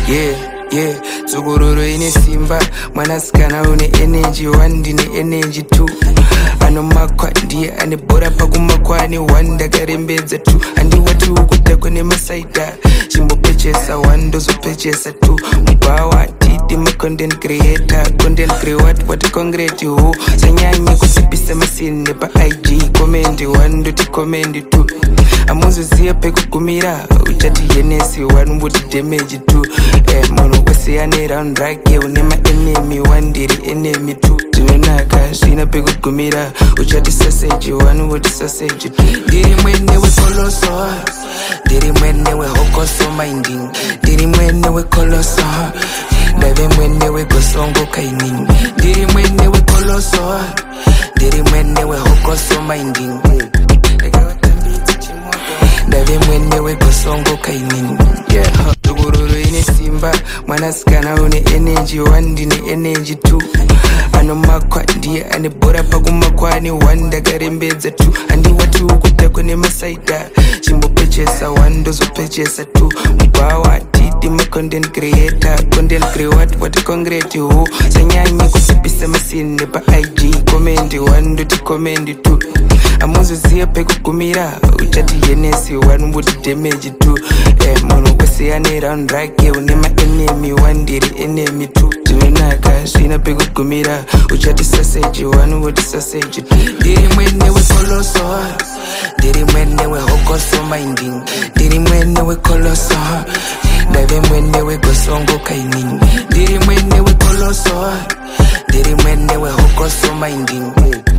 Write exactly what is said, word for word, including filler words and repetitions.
yeah, yeah. Tsugururu ine simba, mwanasikana une energy one, ndine energy two. Anomakwa ndiye anebora pakumakwa ane one, ndakarembedza two. Andi watu kuta kune masaida, chimbopechesa one, ndozopechesa two. Mbawa titi ma content creator, content create what concrete who. Sanyanyi kusipisa masine pa I G, comment one, ndoti comment two. Amuzuziya pekugumira, uchati yenesi one, mbuti damage two. Eh, mono wese ane round rake, unema enemy one, ndiri enemy two. Tinonaka, shina pekugumira, uchati sausage one, mbuti sausage two. Ndiri mwene we koloso, ndiri mwene we hokoso minding, ndiri mwene we koloso, ndave mwene we gosongo kaining, ndiri mwene we koloso, ndiri mwene we hokoso minding. Ndave mwene we gosongo kaining, yeah. Tsugururu ine simba, mwanasikana une energy one, ndine energy two. Anomakwa ndiye anebora pakumakwa ane one, ndakarembedza two. Andi watu kuta kune masaida, chimbopechesa one, ndozopechesa two. Mbawa titi ma content creator, content create what concrete who. Sanyanyi kusipisa masine pa I G, comment one, ndoti comment two. Amuzuziya pekugumira, uchati yenesi one, mbuti damage two. Eh, mono wese ane round rake, unema enemy one, ndiri enemy two. Tinonaka, shina pekugumira, uchati sausage one, mbuti sausage two. Ndiri mwene we koloso, ndiri mwene we hokoso minding, ndiri mwene we koloso, ndave mwene we gosongo kaining, ndiri mwene we koloso, ndiri mwene we hokoso minding.